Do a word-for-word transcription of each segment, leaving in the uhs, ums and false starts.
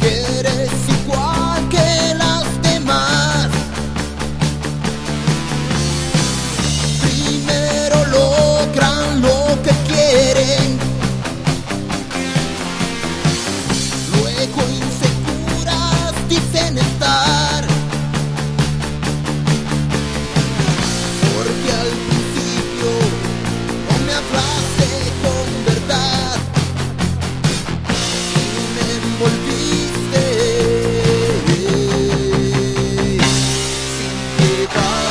que eres igual que las demás. Primero logran lo que quieren, luego inseguras dicen estar, porque al principio no me hablaste con verdad y me envolviste sin piedad.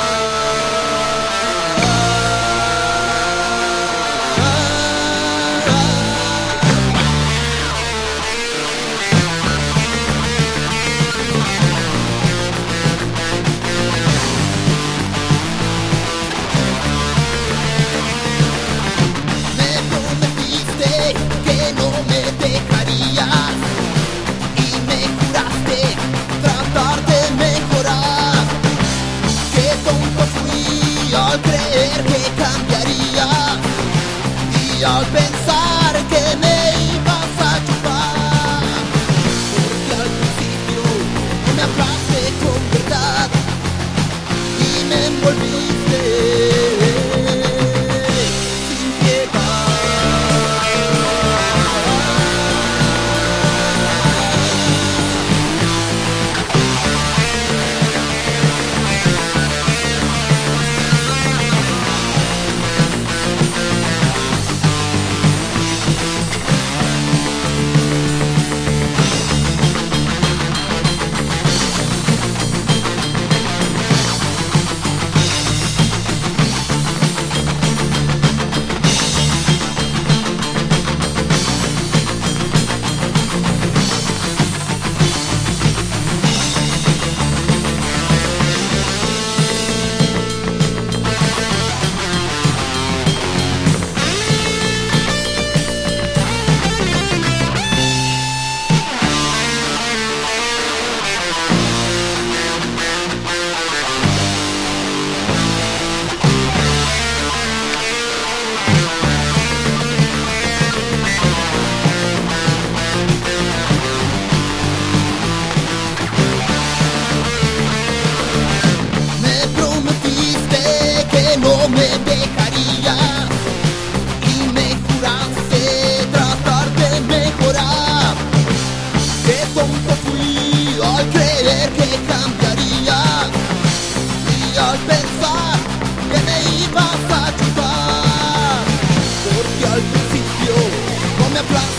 Que no me dejarías y me juraste tratar de mejorar. Qué tonto fui al creer que cambiarías y al pensar que me ibas a chupar, porque al principio no me hablaste con verdad y me envolviste sin piedad. No me dejarías y me juraste tratar de mejorar. Qué tonto fui al creer que cambiarías y al pensar que me ibas a chupar, porque al principio no me hablaste